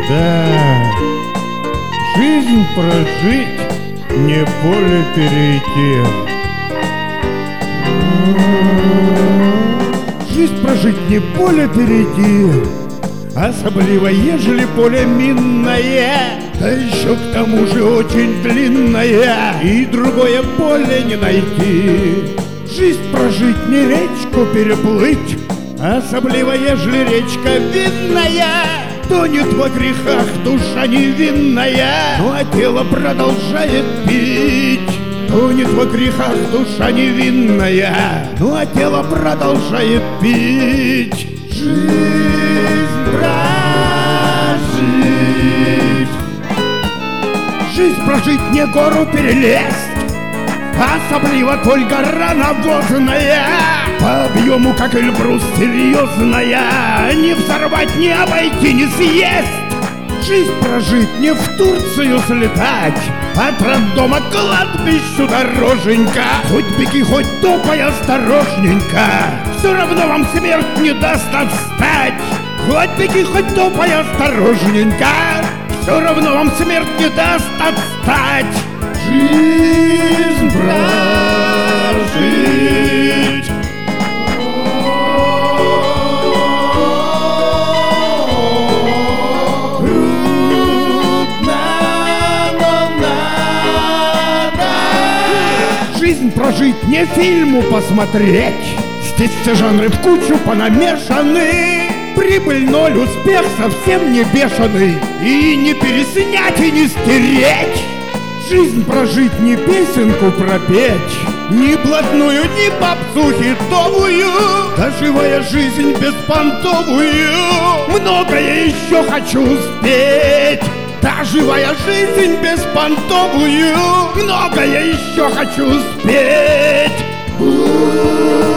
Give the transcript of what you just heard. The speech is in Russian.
Да, жизнь прожить, не поле перейти. Жизнь прожить, не поле перейти, особливо, ежели поле минное, да еще к тому же очень длинное, и другое поле не найти. Жизнь прожить, не речку переплыть, особливо, ежели речка винная. Тонет во грехах душа невинная, ну а тело продолжает пить. Тонет во грехах душа невинная, ну а тело продолжает пить. Жизнь прожить, жизнь прожить, не гору перелезть, особливо коль гора навозная, по объему, как Эльбрус, серьезная, не взорвать, не обойти, не съесть. Жизнь прожить, не в Турцию слетать, от роддома к кладбищу дороженька. Хоть беги, хоть топай осторожненько, все равно вам смерть не даст отстать. Хоть беги, хоть топай осторожненько, все равно вам смерть не даст отстать. Жизнь прожить. Жизнь прожить, не фильму посмотреть, здесь все жанры в кучу понамешаны. Прибыль ноль, успех совсем не бешеный, и не переснять, и не стереть. Жизнь прожить, не песенку пропеть, ни блатную, ни попсу хитовую, да живая жизнь беспонтовую. Многое еще хочу успеть, да живая жизнь беспонтовую. Многое еще хочу успеть.